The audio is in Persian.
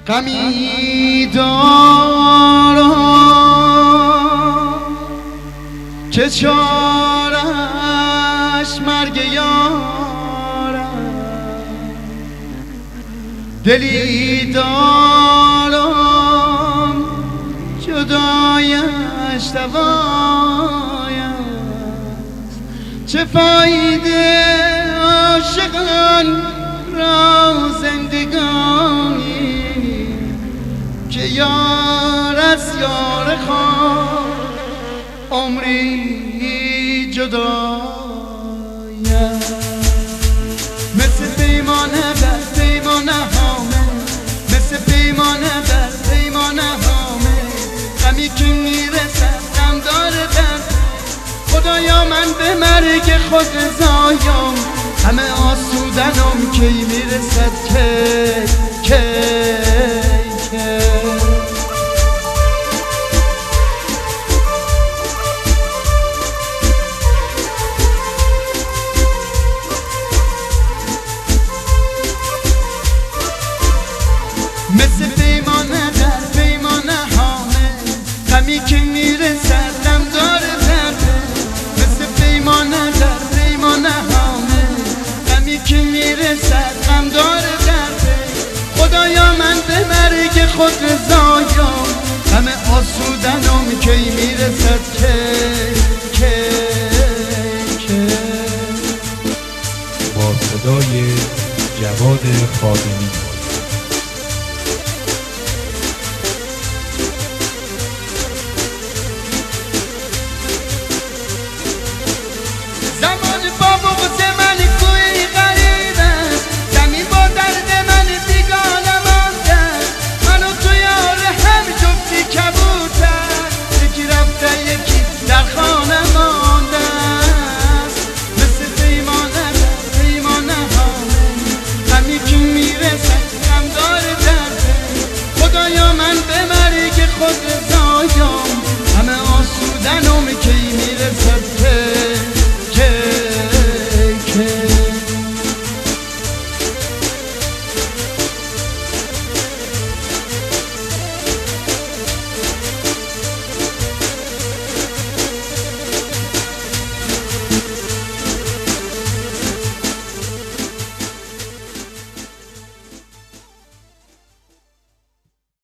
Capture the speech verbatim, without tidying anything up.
غمی دارم که چارش مرگ یارم، دلی دارم جدایش دوایم. چه فایده عاشقان را زندگانی که یار از یار خود عمری جدایم. مثل پیمانه بر پیمانه هامه، مثل پیمانه بر پیمانه هامه، غمی که میرسد غم داره درد. خدایا من به مرگ خود رضایم، همه آسودنم کی میرسد که که که مثل پیمانه در پیمانه هامه، غمی که میرسد غم داره درده. مثل پیمانه در پیمانه هامه، غمی که میرسد غم داره درده. خدایا من به مرگ خود رضایم، همه آسودنم کی میرسد که که که با صدای جواد خادمی.